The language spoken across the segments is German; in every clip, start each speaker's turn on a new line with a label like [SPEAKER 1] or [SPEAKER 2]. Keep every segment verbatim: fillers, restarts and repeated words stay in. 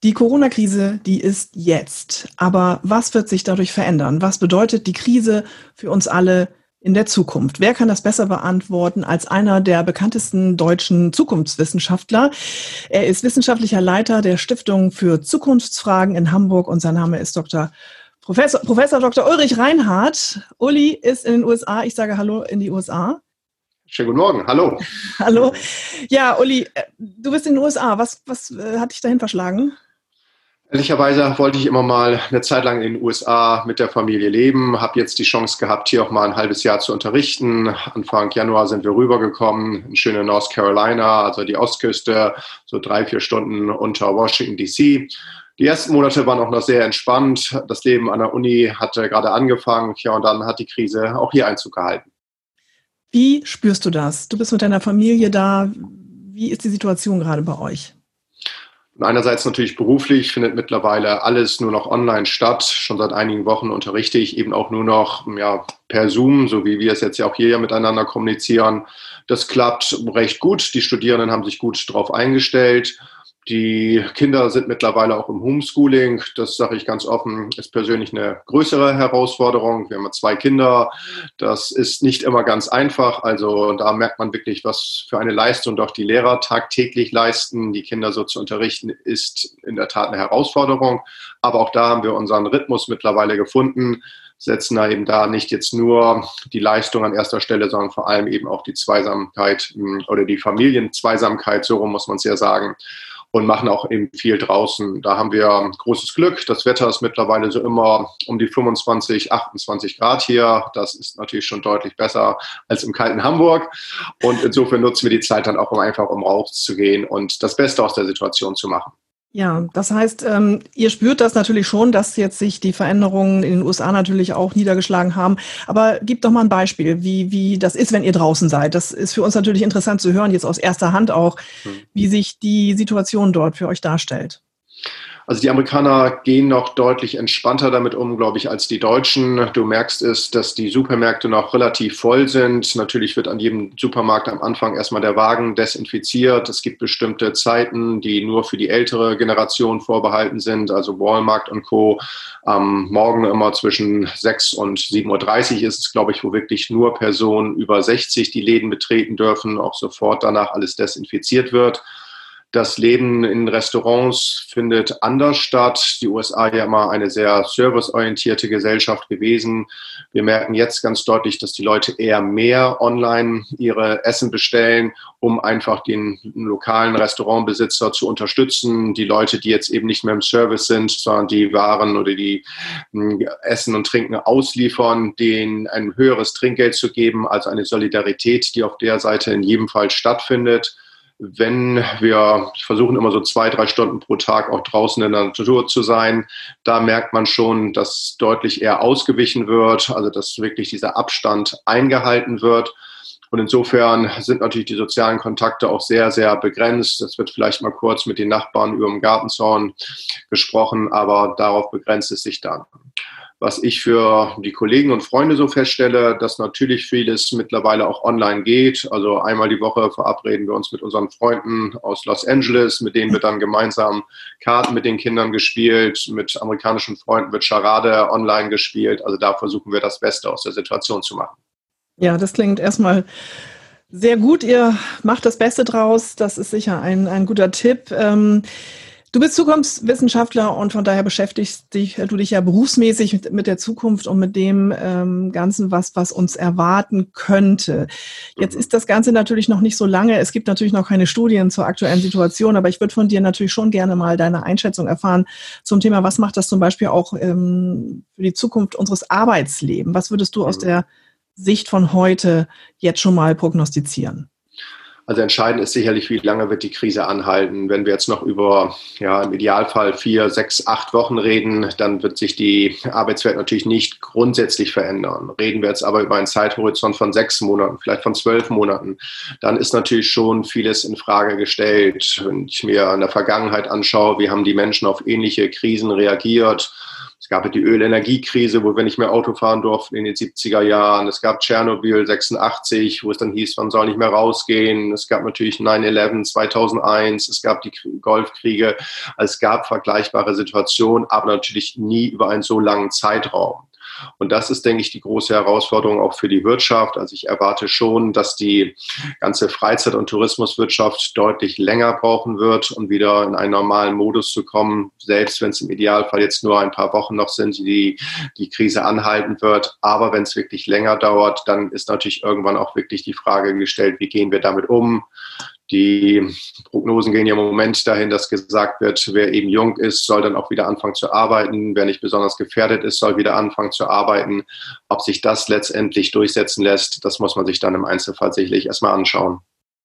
[SPEAKER 1] Die Corona-Krise, die ist jetzt. Aber was wird sich dadurch verändern? Was bedeutet die Krise für uns alle in der Zukunft? Wer kann das besser beantworten als einer der bekanntesten deutschen Zukunftswissenschaftler? Er ist wissenschaftlicher Leiter der Stiftung für Zukunftsfragen in Hamburg und sein Name ist Doktor Professor, Professor Doktor Ulrich Reinhardt. Uli ist in den U S A. Ich sage Hallo in die U S A.
[SPEAKER 2] Schönen guten Morgen. Hallo.
[SPEAKER 1] Hallo. Ja, Uli, du bist in den U S A. Was, was äh, hat dich dahin verschlagen?
[SPEAKER 2] Ehrlicherweise wollte ich immer mal eine Zeit lang in den U S A mit der Familie leben, habe jetzt die Chance gehabt, hier auch mal ein halbes Jahr zu unterrichten. Anfang Januar sind wir rübergekommen in schöne North Carolina, also die Ostküste, so drei, vier Stunden unter Washington D C. Die ersten Monate waren auch noch sehr entspannt. Das Leben an der Uni hatte gerade angefangen, ja, und dann hat die Krise auch hier Einzug gehalten.
[SPEAKER 1] Wie spürst du das? Du bist mit deiner Familie da. Wie ist die Situation gerade bei euch?
[SPEAKER 2] Einerseits natürlich beruflich findet mittlerweile alles nur noch online statt. Schon seit einigen Wochen unterrichte ich eben auch nur noch ja, per Zoom, so wie wir es jetzt ja auch hier ja miteinander kommunizieren. Das klappt recht gut. Die Studierenden haben sich gut darauf eingestellt. Die Kinder sind mittlerweile auch im Homeschooling. Das sage ich ganz offen, ist persönlich eine größere Herausforderung. Wir haben zwei Kinder. Das ist nicht immer ganz einfach. Also da merkt man wirklich, was für eine Leistung doch die Lehrer tagtäglich leisten. Die Kinder so zu unterrichten, ist in der Tat eine Herausforderung. Aber auch da haben wir unseren Rhythmus mittlerweile gefunden, setzen da eben da nicht jetzt nur die Leistung an erster Stelle, sondern vor allem eben auch die Zweisamkeit oder die Familienzweisamkeit, so rum muss man es ja sagen. Und machen auch eben viel draußen. Da haben wir großes Glück. Das Wetter ist mittlerweile so immer um die fünfundzwanzig, achtundzwanzig Grad hier. Das ist natürlich schon deutlich besser als im kalten Hamburg. Und insofern nutzen wir die Zeit dann auch, um einfach um rauszugehen und das Beste aus der Situation zu machen.
[SPEAKER 1] Ja, das heißt, ähm, ihr spürt das natürlich schon, dass jetzt sich die Veränderungen in den U S A natürlich auch niedergeschlagen haben. Aber gib doch mal ein Beispiel, wie, wie das ist, wenn ihr draußen seid. Das ist für uns natürlich interessant zu hören, jetzt aus erster Hand auch, wie sich die Situation dort für euch darstellt.
[SPEAKER 2] Also die Amerikaner gehen noch deutlich entspannter damit um, glaube ich, als die Deutschen. Du merkst es, dass die Supermärkte noch relativ voll sind. Natürlich wird an jedem Supermarkt am Anfang erstmal der Wagen desinfiziert. Es gibt bestimmte Zeiten, die nur für die ältere Generation vorbehalten sind, also Walmart und Co. Am Morgen immer zwischen sechs und sieben Uhr dreißig ist es, glaube ich, wo wirklich nur Personen über sechzig die Läden betreten dürfen, auch sofort danach alles desinfiziert wird. Das Leben in Restaurants findet anders statt. Die U S A ja immer eine sehr serviceorientierte Gesellschaft gewesen. Wir merken jetzt ganz deutlich, dass die Leute eher mehr online ihre Essen bestellen, um einfach den lokalen Restaurantbesitzer zu unterstützen. Die Leute, die jetzt eben nicht mehr im Service sind, sondern die Waren oder die Essen und Trinken ausliefern, denen ein höheres Trinkgeld zu geben, also eine Solidarität, die auf der Seite in jedem Fall stattfindet. Wenn wir versuchen, immer so zwei, drei Stunden pro Tag auch draußen in der Natur zu sein, da merkt man schon, dass deutlich eher ausgewichen wird, also dass wirklich dieser Abstand eingehalten wird. Und insofern sind natürlich die sozialen Kontakte auch sehr, sehr begrenzt. Es wird vielleicht mal kurz mit den Nachbarn über den Gartenzaun gesprochen, aber darauf begrenzt es sich dann. Was ich für die Kollegen und Freunde so feststelle, dass natürlich vieles mittlerweile auch online geht. Also einmal die Woche verabreden wir uns mit unseren Freunden aus Los Angeles, mit denen wird dann gemeinsam Karten mit den Kindern gespielt. Mit amerikanischen Freunden wird Charade online gespielt. Also da versuchen wir das Beste aus der Situation zu machen.
[SPEAKER 1] Ja, das klingt erstmal sehr gut. Ihr macht das Beste draus. Das ist sicher ein, ein guter Tipp. Ähm, Du bist Zukunftswissenschaftler und von daher beschäftigst dich, du dich ja berufsmäßig mit, mit der Zukunft und mit dem ähm, Ganzen, was, was uns erwarten könnte. Jetzt ist das Ganze natürlich noch nicht so lange. Es gibt natürlich noch keine Studien zur aktuellen Situation, aber ich würde von dir natürlich schon gerne mal deine Einschätzung erfahren zum Thema, was macht das zum Beispiel auch ähm, für die Zukunft unseres Arbeitslebens? Was würdest du aus der Sicht von heute jetzt schon mal prognostizieren?
[SPEAKER 2] Also entscheidend ist sicherlich, wie lange wird die Krise anhalten. Wenn wir jetzt noch über, ja, im Idealfall vier, sechs, acht Wochen reden, dann wird sich die Arbeitswelt natürlich nicht grundsätzlich verändern. Reden wir jetzt aber über einen Zeithorizont von sechs Monaten, vielleicht von zwölf Monaten, dann ist natürlich schon vieles in Frage gestellt. Wenn ich mir in der Vergangenheit anschaue, wie haben die Menschen auf ähnliche Krisen reagiert, Es gab die Ölenergiekrise, wo wir nicht mehr Auto fahren durften in den siebziger Jahren. Es gab Tschernobyl sechsundachtzig, wo es dann hieß, man soll nicht mehr rausgehen. Es gab natürlich neun elf zweitausendeins. Es gab die Golfkriege. Also es gab vergleichbare Situationen, aber natürlich nie über einen so langen Zeitraum. Und das ist, denke ich, die große Herausforderung auch für die Wirtschaft. Also ich erwarte schon, dass die ganze Freizeit- und Tourismuswirtschaft deutlich länger brauchen wird, um wieder in einen normalen Modus zu kommen, selbst wenn es im Idealfall jetzt nur ein paar Wochen noch sind, die die Krise anhalten wird. Aber wenn es wirklich länger dauert, dann ist natürlich irgendwann auch wirklich die Frage gestellt, wie gehen wir damit um? Die Prognosen gehen ja im Moment dahin, dass gesagt wird, wer eben jung ist, soll dann auch wieder anfangen zu arbeiten. Wer nicht besonders gefährdet ist, soll wieder anfangen zu arbeiten. Ob sich das letztendlich durchsetzen lässt, das muss man sich dann im Einzelfall sicherlich erstmal anschauen.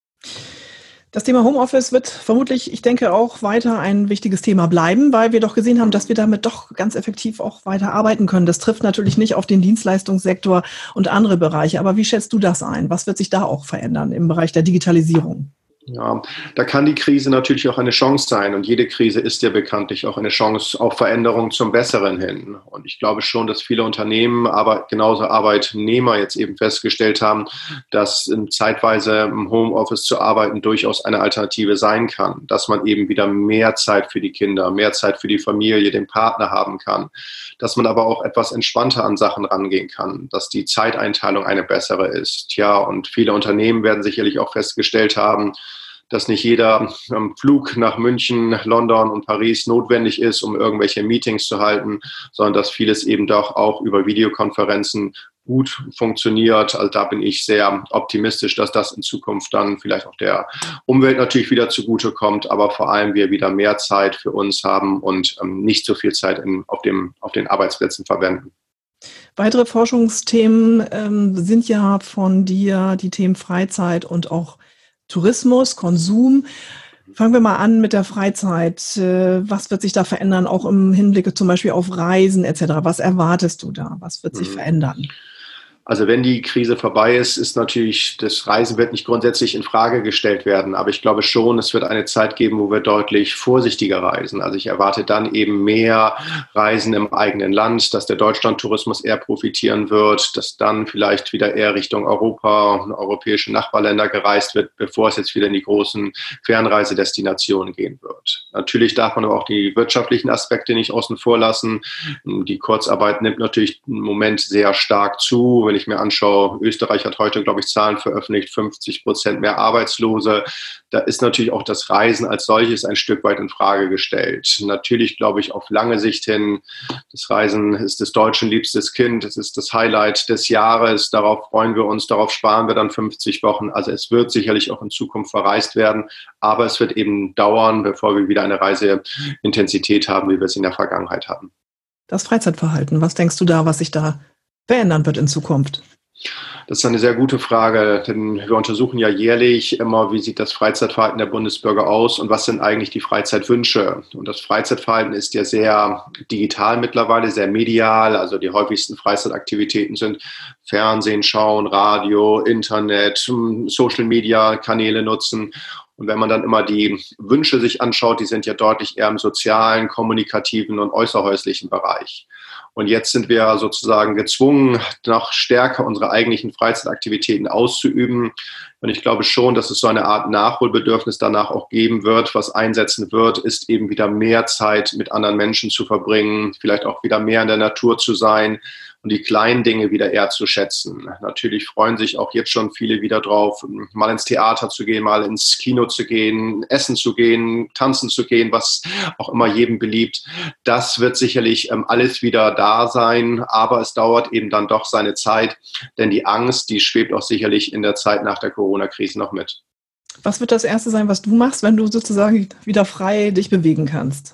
[SPEAKER 1] Das Thema Homeoffice wird vermutlich, ich denke, auch weiter ein wichtiges Thema bleiben, weil wir doch gesehen haben, dass wir damit doch ganz effektiv auch weiter arbeiten können. Das trifft natürlich nicht auf den Dienstleistungssektor und andere Bereiche. Aber wie schätzt du das ein? Was wird sich da auch verändern im Bereich der Digitalisierung?
[SPEAKER 2] Ja, da kann die Krise natürlich auch eine Chance sein und jede Krise ist ja bekanntlich auch eine Chance auf Veränderung zum Besseren hin. Und ich glaube schon, dass viele Unternehmen, aber genauso Arbeitnehmer jetzt eben festgestellt haben, dass zeitweise im Homeoffice zu arbeiten durchaus eine Alternative sein kann, dass man eben wieder mehr Zeit für die Kinder, mehr Zeit für die Familie, den Partner haben kann, dass man aber auch etwas entspannter an Sachen rangehen kann, dass die Zeiteinteilung eine bessere ist. Ja, und viele Unternehmen werden sicherlich auch festgestellt haben, dass nicht jeder ähm, Flug nach München, London und Paris notwendig ist, um irgendwelche Meetings zu halten, sondern dass vieles eben doch auch über Videokonferenzen gut funktioniert. Also da bin ich sehr optimistisch, dass das in Zukunft dann vielleicht auch der Umwelt natürlich wieder zugutekommt, aber vor allem wir wieder mehr Zeit für uns haben und ähm, nicht so viel Zeit in, auf, dem, auf den Arbeitsplätzen verwenden.
[SPEAKER 1] Weitere Forschungsthemen ähm, sind ja von dir die Themen Freizeit und auch Tourismus, Konsum. Fangen wir mal an mit der Freizeit. Was wird sich da verändern, auch im Hinblick zum Beispiel auf Reisen et cetera? Was erwartest du da? Was wird sich verändern?
[SPEAKER 2] Also wenn die Krise vorbei ist, ist natürlich, das Reisen wird nicht grundsätzlich in Frage gestellt werden. Aber ich glaube schon, es wird eine Zeit geben, wo wir deutlich vorsichtiger reisen. Also ich erwarte dann eben mehr Reisen im eigenen Land, dass der Deutschlandtourismus eher profitieren wird, dass dann vielleicht wieder eher Richtung Europa und europäische Nachbarländer gereist wird, bevor es jetzt wieder in die großen Fernreisedestinationen gehen wird. Natürlich darf man aber auch die wirtschaftlichen Aspekte nicht außen vor lassen. Die Kurzarbeit nimmt natürlich im Moment sehr stark zu. Wenn ich mir anschaue, Österreich hat heute, glaube ich, Zahlen veröffentlicht, fünfzig Prozent mehr Arbeitslose. Da ist natürlich auch das Reisen als solches ein Stück weit in Frage gestellt. Natürlich glaube ich auf lange Sicht hin, das Reisen ist des Deutschen liebstes Kind, es ist das Highlight des Jahres, darauf freuen wir uns, darauf sparen wir dann fünfzig Wochen. Also es wird sicherlich auch in Zukunft verreist werden, aber es wird eben dauern, bevor wir wieder eine Reiseintensität haben, wie wir es in der Vergangenheit hatten.
[SPEAKER 1] Das Freizeitverhalten, was denkst du da, was sich da verändern wird in Zukunft?
[SPEAKER 2] Das ist eine sehr gute Frage, denn wir untersuchen ja jährlich immer, wie sieht das Freizeitverhalten der Bundesbürger aus und was sind eigentlich die Freizeitwünsche. Und das Freizeitverhalten ist ja sehr digital mittlerweile, sehr medial. Also die häufigsten Freizeitaktivitäten sind Fernsehen schauen, Radio, Internet, Social-Media-Kanäle nutzen. Und wenn man dann immer die Wünsche sich anschaut, die sind ja deutlich eher im sozialen, kommunikativen und äußerhäuslichen Bereich. Und jetzt sind wir sozusagen gezwungen, noch stärker unsere eigentlichen Freizeitaktivitäten auszuüben. Und ich glaube schon, dass es so eine Art Nachholbedürfnis danach auch geben wird. Was einsetzen wird, ist eben wieder mehr Zeit mit anderen Menschen zu verbringen, vielleicht auch wieder mehr in der Natur zu sein und die kleinen Dinge wieder eher zu schätzen. Natürlich freuen sich auch jetzt schon viele wieder drauf, mal ins Theater zu gehen, mal ins Kino zu gehen, essen zu gehen, tanzen zu gehen, was auch immer jedem beliebt. Das wird sicherlich ähm, alles wieder da sein, aber es dauert eben dann doch seine Zeit, denn die Angst, die schwebt auch sicherlich in der Zeit nach der Corona-Krise noch mit.
[SPEAKER 1] Was wird das Erste sein, was du machst, wenn du sozusagen wieder frei dich bewegen kannst?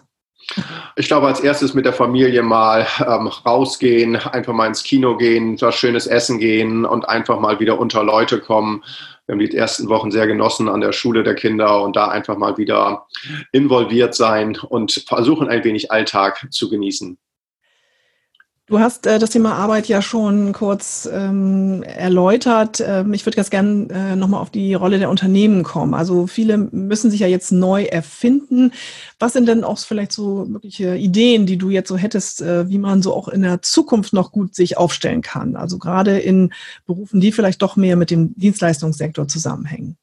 [SPEAKER 2] Ich glaube, als erstes mit der Familie mal ähm, rausgehen, einfach mal ins Kino gehen, was schönes Essen gehen und einfach mal wieder unter Leute kommen. Wir haben die ersten Wochen sehr genossen an der Schule der Kinder und da einfach mal wieder involviert sein und versuchen, ein wenig Alltag zu genießen.
[SPEAKER 1] Du hast äh, das Thema Arbeit ja schon kurz ähm, erläutert. Ähm, ich würde ganz gern äh, nochmal auf die Rolle der Unternehmen kommen. Also viele müssen sich ja jetzt neu erfinden. Was sind denn auch vielleicht so mögliche Ideen, die du jetzt so hättest, äh, wie man so auch in der Zukunft noch gut sich aufstellen kann? Also gerade in Berufen, die vielleicht doch mehr mit dem Dienstleistungssektor zusammenhängen.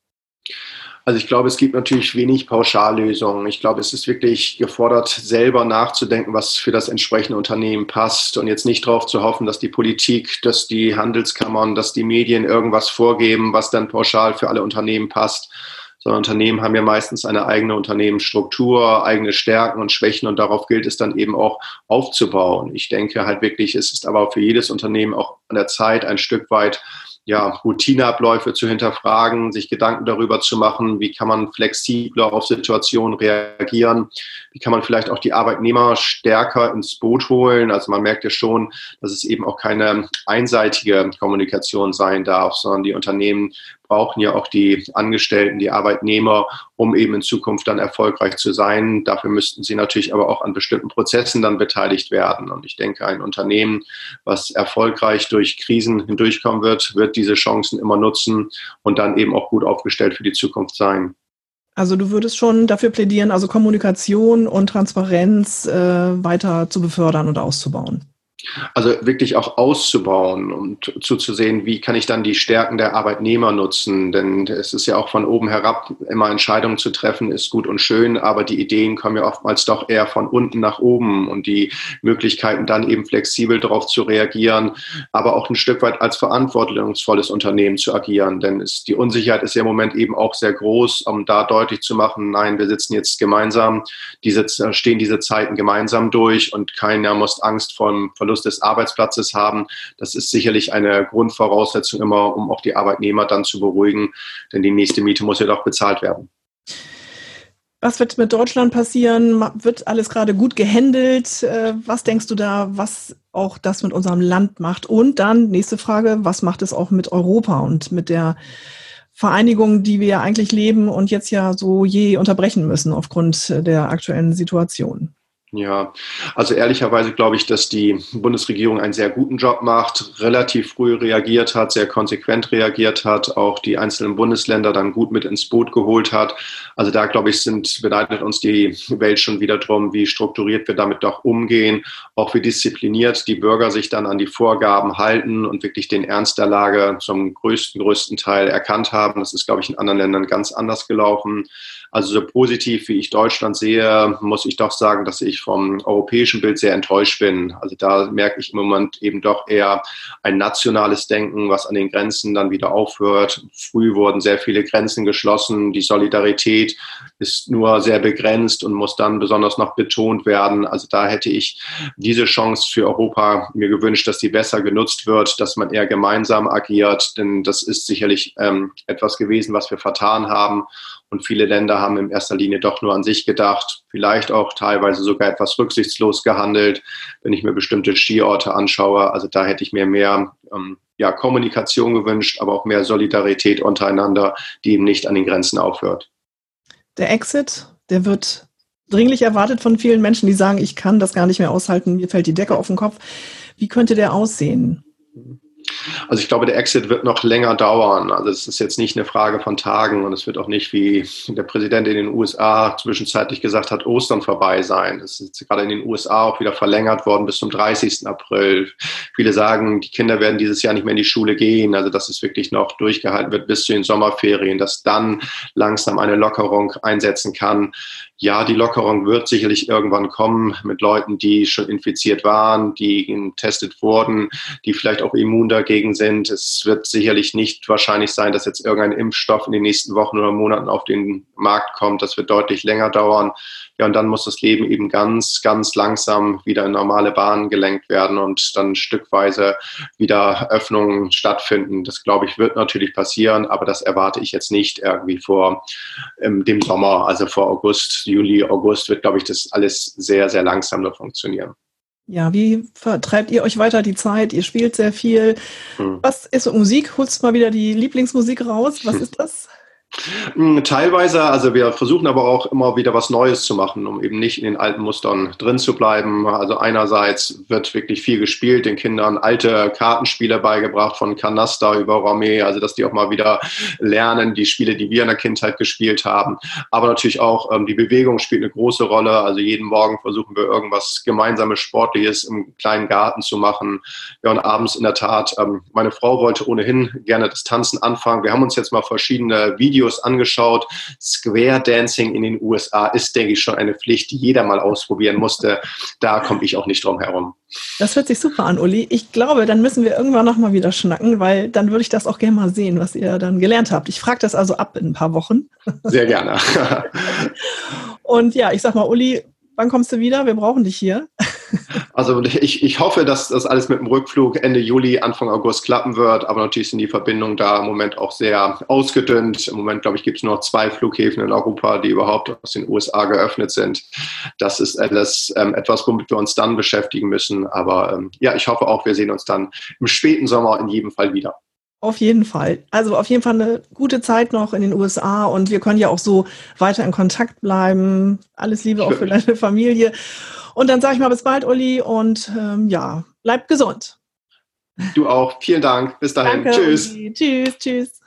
[SPEAKER 2] Also ich glaube, es gibt natürlich wenig Pauschallösungen. Ich glaube, es ist wirklich gefordert, selber nachzudenken, was für das entsprechende Unternehmen passt und jetzt nicht darauf zu hoffen, dass die Politik, dass die Handelskammern, dass die Medien irgendwas vorgeben, was dann pauschal für alle Unternehmen passt. Sondern Unternehmen haben ja meistens eine eigene Unternehmensstruktur, eigene Stärken und Schwächen und darauf gilt es dann eben auch aufzubauen. Ich denke halt wirklich, es ist aber für jedes Unternehmen auch an der Zeit, ein Stück weit ja, Routineabläufe zu hinterfragen, sich Gedanken darüber zu machen, wie kann man flexibler auf Situationen reagieren, wie kann man vielleicht auch die Arbeitnehmer stärker ins Boot holen. Also man merkt ja schon, dass es eben auch keine einseitige Kommunikation sein darf, sondern die Unternehmen brauchen ja auch die Angestellten, die Arbeitnehmer, um eben in Zukunft dann erfolgreich zu sein. Dafür müssten sie natürlich aber auch an bestimmten Prozessen dann beteiligt werden. Und ich denke, ein Unternehmen, was erfolgreich durch Krisen hindurchkommen wird, wird diese Chancen immer nutzen und dann eben auch gut aufgestellt für die Zukunft sein.
[SPEAKER 1] Also du würdest schon dafür plädieren, also Kommunikation und Transparenz äh, weiter zu befördern und auszubauen.
[SPEAKER 2] Also wirklich auch auszubauen und zuzusehen, wie kann ich dann die Stärken der Arbeitnehmer nutzen. Denn es ist ja auch von oben herab, immer Entscheidungen zu treffen, ist gut und schön, aber die Ideen kommen ja oftmals doch eher von unten nach oben und die Möglichkeiten dann eben flexibel darauf zu reagieren, aber auch ein Stück weit als verantwortungsvolles Unternehmen zu agieren. Denn es, die Unsicherheit ist ja im Moment eben auch sehr groß, um da deutlich zu machen, nein, wir sitzen jetzt gemeinsam, diese, stehen diese Zeiten gemeinsam durch und keiner muss Angst vor dem Verlust des Arbeitsplatzes haben. Das ist sicherlich eine Grundvoraussetzung immer, um auch die Arbeitnehmer dann zu beruhigen, denn die nächste Miete muss ja doch bezahlt werden.
[SPEAKER 1] Was wird mit Deutschland passieren? Wird alles gerade gut gehandelt? Was denkst du da, was auch das mit unserem Land macht? Und dann, nächste Frage, was macht es auch mit Europa und mit der Vereinigung, die wir ja eigentlich leben und jetzt ja so je unterbrechen müssen aufgrund der aktuellen Situation?
[SPEAKER 2] Ja, also ehrlicherweise glaube ich, dass die Bundesregierung einen sehr guten Job macht, relativ früh reagiert hat, sehr konsequent reagiert hat, auch die einzelnen Bundesländer dann gut mit ins Boot geholt hat. Also da, glaube ich, sind, beneidet uns die Welt schon wieder drum, wie strukturiert wir damit doch umgehen, auch wie diszipliniert die Bürger sich dann an die Vorgaben halten und wirklich den Ernst der Lage zum größten, größten Teil erkannt haben. Das ist, glaube ich, in anderen Ländern ganz anders gelaufen. Also so positiv, wie ich Deutschland sehe, muss ich doch sagen, dass ich vom europäischen Bild sehr enttäuscht bin. Also da merke ich im Moment eben doch eher ein nationales Denken, was an den Grenzen dann wieder aufhört. Früh wurden sehr viele Grenzen geschlossen. Die Solidarität ist nur sehr begrenzt und muss dann besonders noch betont werden. Also da hätte ich diese Chance für Europa mir gewünscht, dass die besser genutzt wird, dass man eher gemeinsam agiert. Denn das ist sicherlich ähm, etwas gewesen, was wir vertan haben. Und viele Länder haben in erster Linie doch nur an sich gedacht, vielleicht auch teilweise sogar etwas rücksichtslos gehandelt, wenn ich mir bestimmte Skiorte anschaue. Also da hätte ich mir mehr ähm, ja, Kommunikation gewünscht, aber auch mehr Solidarität untereinander, die eben nicht an den Grenzen aufhört.
[SPEAKER 1] Der Exit, der wird dringlich erwartet von vielen Menschen, die sagen, ich kann das gar nicht mehr aushalten, mir fällt die Decke auf den Kopf. Wie könnte der aussehen?
[SPEAKER 2] Also ich glaube, der Exit wird noch länger dauern. Also es ist jetzt nicht eine Frage von Tagen und es wird auch nicht, wie der Präsident in den U S A zwischenzeitlich gesagt hat, Ostern vorbei sein. Es ist gerade in den U S A auch wieder verlängert worden bis zum dreißigsten April. Viele sagen, die Kinder werden dieses Jahr nicht mehr in die Schule gehen. Also dass es wirklich noch durchgehalten wird bis zu den Sommerferien, dass dann langsam eine Lockerung einsetzen kann. Ja, die Lockerung wird sicherlich irgendwann kommen mit Leuten, die schon infiziert waren, die getestet wurden, die vielleicht auch immun dagegen sind. Es wird sicherlich nicht wahrscheinlich sein, dass jetzt irgendein Impfstoff in den nächsten Wochen oder Monaten auf den Markt kommt. Das wird deutlich länger dauern. Ja, und dann muss das Leben eben ganz, ganz langsam wieder in normale Bahnen gelenkt werden und dann stückweise wieder Öffnungen stattfinden. Das, glaube ich, wird natürlich passieren, aber das erwarte ich jetzt nicht irgendwie vor ähm, dem Sommer, also vor August, Juli, August wird, glaube ich, das alles sehr, sehr langsam noch funktionieren.
[SPEAKER 1] Ja, wie vertreibt ihr euch weiter die Zeit? Ihr spielt sehr viel. Hm. Was ist so Musik? Holst du mal wieder die Lieblingsmusik raus? Was hm. ist das?
[SPEAKER 2] Teilweise, also wir versuchen aber auch immer wieder was Neues zu machen, um eben nicht in den alten Mustern drin zu bleiben. Also einerseits wird wirklich viel gespielt, den Kindern alte Kartenspiele beigebracht, von Canasta über Romé, also dass die auch mal wieder lernen, die Spiele, die wir in der Kindheit gespielt haben. Aber natürlich auch ähm, die Bewegung spielt eine große Rolle. Also jeden Morgen versuchen wir irgendwas Gemeinsames, Sportliches im kleinen Garten zu machen. Ja, und abends in der Tat, ähm, meine Frau wollte ohnehin gerne das Tanzen anfangen. Wir haben uns jetzt mal verschiedene Videos angeschaut. Square Dancing in den U S A ist, denke ich, schon eine Pflicht, die jeder mal ausprobieren musste. Da komme ich auch nicht drum herum.
[SPEAKER 1] Das hört sich super an, Uli. Ich glaube, dann müssen wir irgendwann noch mal wieder schnacken, weil dann würde ich das auch gerne mal sehen, was ihr dann gelernt habt. Ich frage das also ab in ein paar Wochen.
[SPEAKER 2] Sehr gerne.
[SPEAKER 1] Und ja, ich sag mal, Uli, wann kommst du wieder? Wir brauchen dich hier.
[SPEAKER 2] Also ich, ich hoffe, dass das alles mit dem Rückflug Ende Juli, Anfang August klappen wird. Aber natürlich sind die Verbindungen da im Moment auch sehr ausgedünnt. Im Moment, glaube ich, gibt es nur noch zwei Flughäfen in Europa, die überhaupt aus den U S A geöffnet sind. Das ist alles ähm, etwas, womit wir uns dann beschäftigen müssen. Aber ähm, ja, ich hoffe auch, wir sehen uns dann im späten Sommer in jedem Fall wieder.
[SPEAKER 1] Auf jeden Fall. Also auf jeden Fall eine gute Zeit noch in den U S A und wir können ja auch so weiter in Kontakt bleiben. Alles Liebe auch für deine Familie. Und dann sage ich mal bis bald, Uli, und ähm, ja, bleib gesund.
[SPEAKER 2] Du auch. Vielen Dank. Bis dahin.
[SPEAKER 1] Danke,
[SPEAKER 2] Tschüss.
[SPEAKER 1] Uli. Tschüss, tschüss.